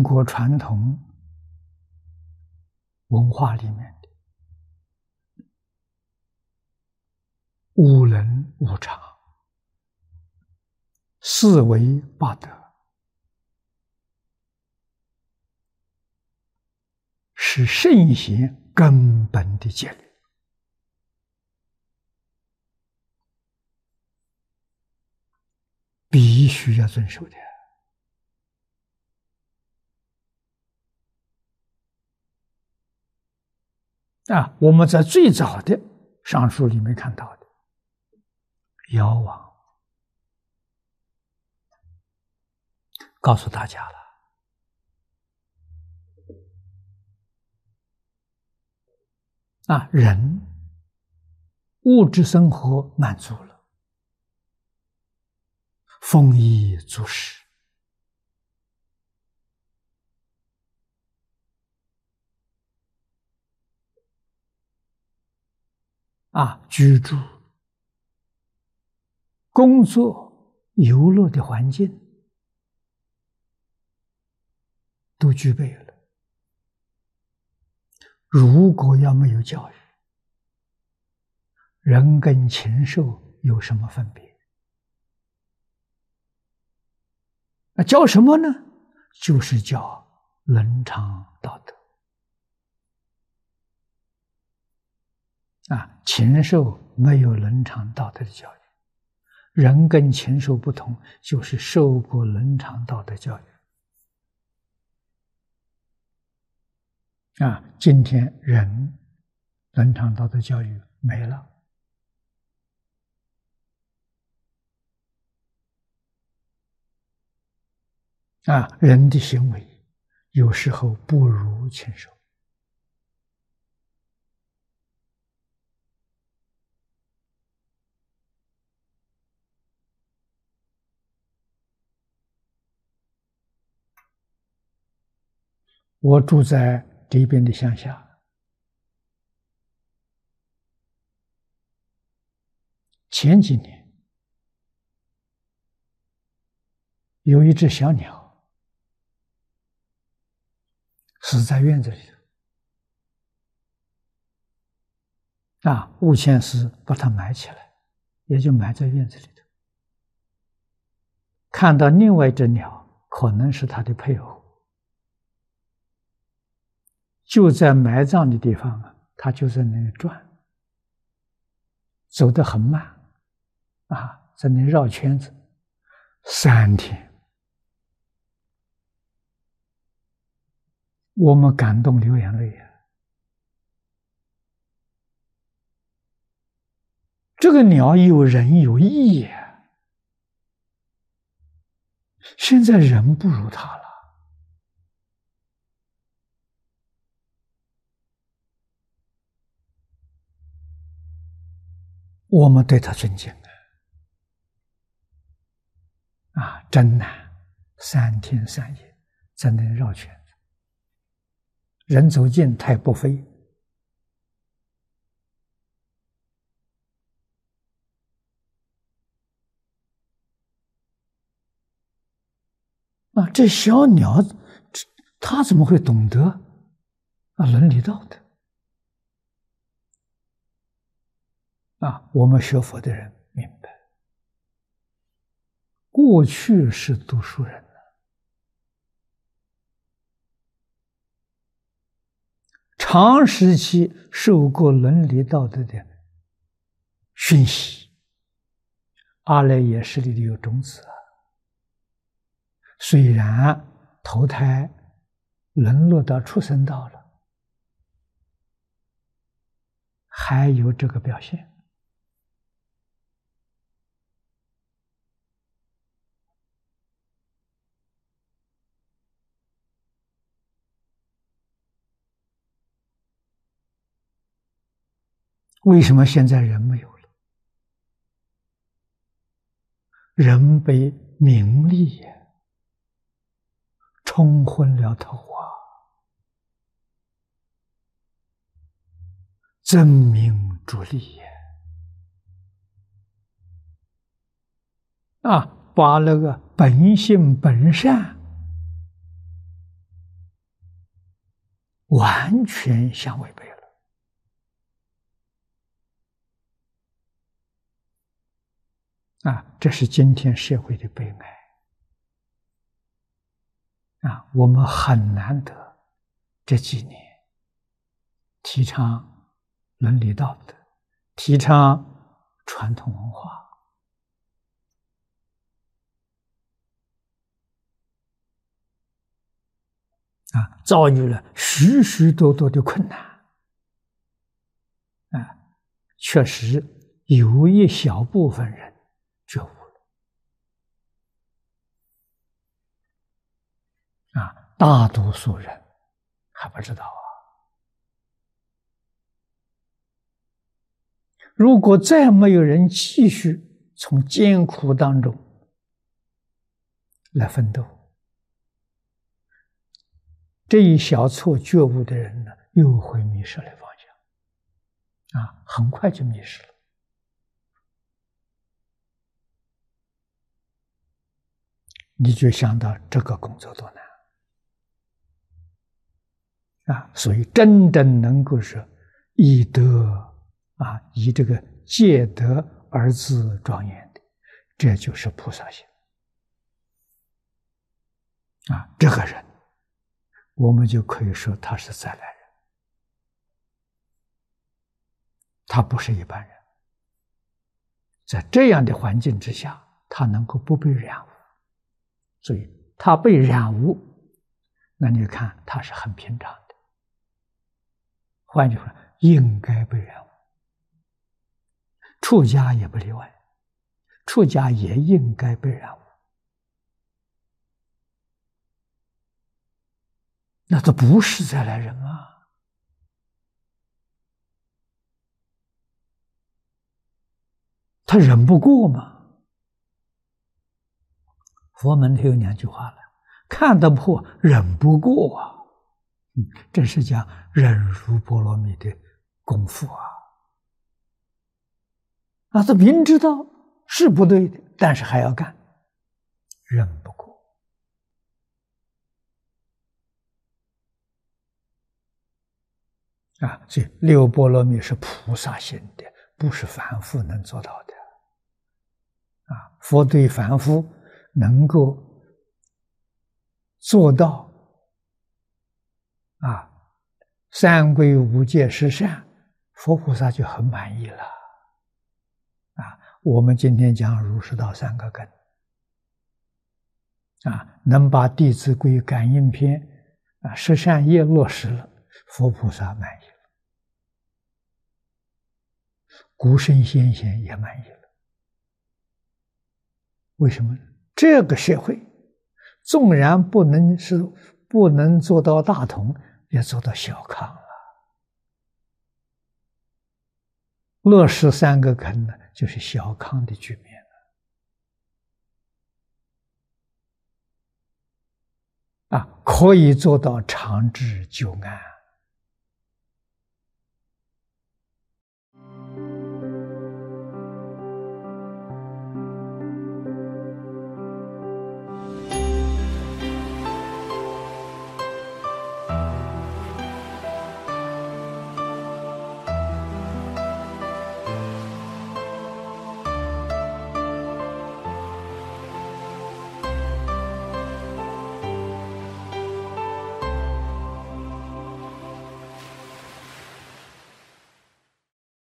国传统文化里面的五伦五常、四维八德，是圣贤根本的戒律，必须要遵守的。我们在最早的上书里面看到的尧王告诉大家了，人物质生活满足了，丰衣足食，居住、工作、游乐的环境都具备了。如果要没有教育，人跟禽兽有什么分别？教什么呢？就是教伦常道德。禽兽没有伦常道德的教育，人跟禽兽不同，就是受过伦常道德教育。今天人伦常道德教育没了，人的行为有时候不如禽兽。我住在这边的乡下，前几年有一只小鸟死在院子里头，物迁师把它埋起来，也就埋在院子里头。看到另外一只鸟，可能是它的配偶，就在埋葬的地方它就在那里转，走得很慢，在那里绕圈子3天。我们感动流眼泪这个鸟有仁有义现在人不如它了。我们对它尊敬真难，3天3夜在那里绕圈子，人走近它也不飞。这小鸟它怎么会懂得伦理道德？我们学佛的人明白，过去是读书人长时期受过伦理道德的熏习，阿赖耶识里有种子虽然投胎沦落到畜生道了，还有这个表现。为什么现在人没有了？人被名利冲昏了头争名逐利把那个本性本善完全相违背了。这是今天社会的悲哀。我们很难得这几年提倡伦理道德，提倡传统文化，遭遇了许许多多的困难，确实有一小部分人觉悟了，大多数人还不知道啊。如果再没有人继续从艰苦当中来奋斗，这一小撮觉悟的人呢，又会迷失了方向，很快就迷失了。你就想到这个工作多难所以真正能够是以德以这个戒德而自庄严的，这就是菩萨行这个人我们就可以说他是再来人，他不是一般人。在这样的环境之下，他能够不被染污，所以他被染污，那你看他是很平常的。换句话说，应该被染污，出家也不例外，出家也应该被染污。那都不是再来人他忍不过嘛。佛门里有两句话了，看得破，忍不过这是讲忍辱波罗蜜的功夫他明知道是不对的，但是还要干，忍不过所以六波罗蜜是菩萨行的，不是凡夫能做到的佛对凡夫能够做到三归五戒十善，佛菩萨就很满意了我们今天讲儒释道三个根能把《弟子规》感应篇十善业落实了，佛菩萨满意了，古圣先贤也满意了。为什么？这个社会纵然不能做到大同，也做到小康了。落实三个根呢，就是小康的局面可以做到长治久安。